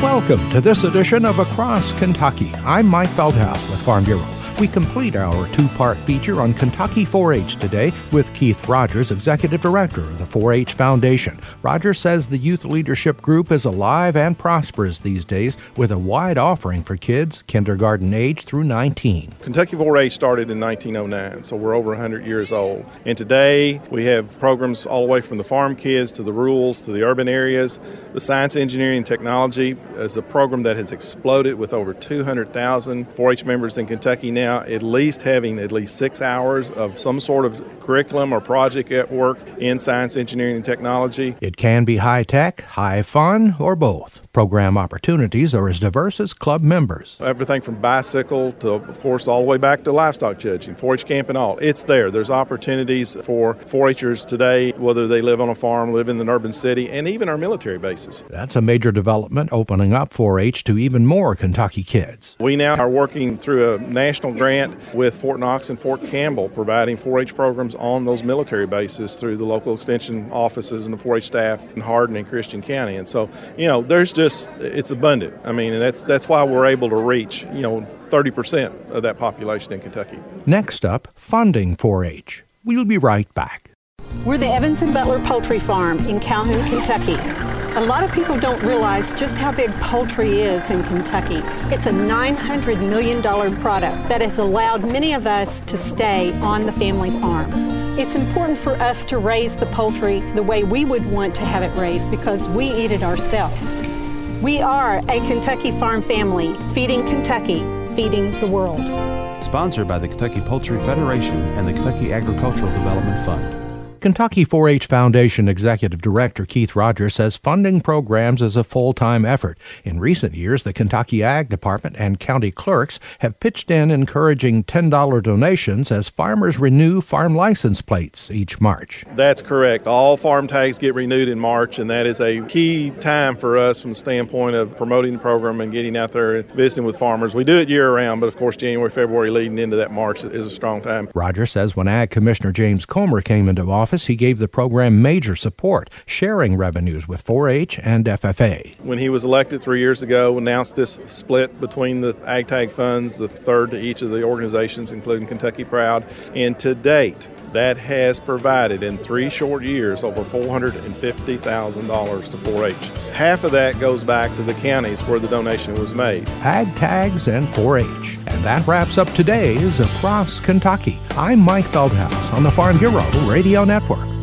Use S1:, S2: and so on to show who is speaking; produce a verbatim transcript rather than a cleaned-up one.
S1: Welcome to this edition of Across Kentucky. I'm Mike Feldhaus with Farm Bureau. We complete our two-part feature on Kentucky four H today with Keith Rogers, Executive Director of the four H Foundation. Rogers says the youth leadership group is alive and prosperous these days with a wide offering for kids kindergarten age through nineteen.
S2: Kentucky four H started in nineteen oh nine, so we're over one hundred years old. And today we have programs all the way from the farm kids to the rurals to the urban areas. The science, engineering, and technology is a program that has exploded with over two hundred thousand four H members in Kentucky now. Now, at least having at least six hours of some sort of curriculum or project at work in science, engineering, and technology.
S1: It can be high-tech, high fun, or both. Program opportunities are as diverse as club members.
S2: Everything from bicycle to, of course, all the way back to livestock judging, four H camp and all. It's there. There's opportunities for four H'ers today, whether they live on a farm, live in an urban city, and even our military bases.
S1: That's a major development, opening up four H to even more Kentucky kids.
S2: We now are working through a national grant with Fort Knox and Fort Campbell, providing four H programs on those military bases through the local extension offices and the four H staff in Hardin and Christian County. And so, you know, there's just, it's abundant. I mean, and that's that's why we're able to reach, you know, thirty percent of that population in Kentucky.
S1: Next up, funding four H. We'll be right back.
S3: We're the Evans and Butler Poultry Farm in Calhoun, Kentucky. A lot of people don't realize just how big poultry is in Kentucky. It's a nine hundred million dollars product that has allowed many of us to stay on the family farm. It's important for us to raise the poultry the way we would want to have it raised because we eat it ourselves. We are a Kentucky farm family, feeding Kentucky, feeding the world.
S4: Sponsored by the Kentucky Poultry Federation and the Kentucky Agricultural Development Fund.
S1: Kentucky four H Foundation Executive Director Keith Rogers says funding programs is a full-time effort. In recent years, the Kentucky Ag Department and county clerks have pitched in encouraging ten dollars donations as farmers renew farm license plates each March.
S2: That's correct. All farm tags get renewed in March, and that is a key time for us from the standpoint of promoting the program and getting out there and visiting with farmers. We do it year-round, but of course January, February leading into that March is a strong time.
S1: Rogers says when Ag Commissioner James Comer came into office, he gave the program major support, sharing revenues with four H and F F A.
S2: When he was elected three years ago, announced this split between the Ag Tag funds, the third to each of the organizations, including Kentucky Proud. And to date, that has provided in three short years over four hundred fifty thousand dollars to four H. Half of that goes back to the counties where the donation was made.
S1: Ag Tags and four H. And that wraps up today's Across Kentucky. I'm Mike Feldhaus on the Farm Bureau Radio Network.